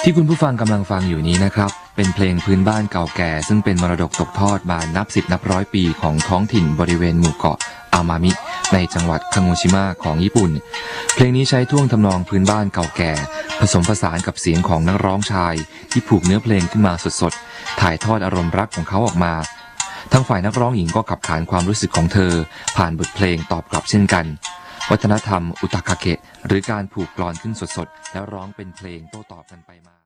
ที่คุณผู้ฟังกำลังฟังอยู่นี้นะครับเป็นเพลงพื้นบ้านเก่าแก่ซึ่งเป็นมรดกตกทอดมานับ10นับร้อยปีของท้องถิ่นบริเวณหมู่เกาะอามามิในจังหวัดคังโงชิมะของญี่ปุ่นเพลงนี้ใช้ท่วงทำนองพื้นบ้านเก่าแก่ผสมผสานกับเสียงของนักร้องชายที่ผูกเนื้อเพลงขึ้นมาสดๆถ่ายทอดอารมณ์รักของเขาออกมาทั้งฝ่ายนักร้องหญิงก็ขับขานความรู้สึกของเธอผ่านบทเพลงตอบกลับเช่นกันวัฒนธรรมอุตากาเกะหรือการผูกกลอนขึ้นสดๆแล้วร้องเป็นเพลงโต้ตอบกันไปมา